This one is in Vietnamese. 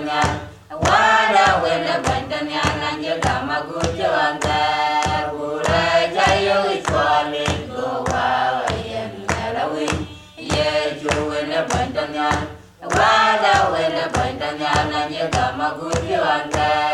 bandanya wada wena bandanya nanye kama gujwanga ura jayo ichwale go wa yen narawi ye jo wena bandanya wada wena bandanya nanye kama gujwanga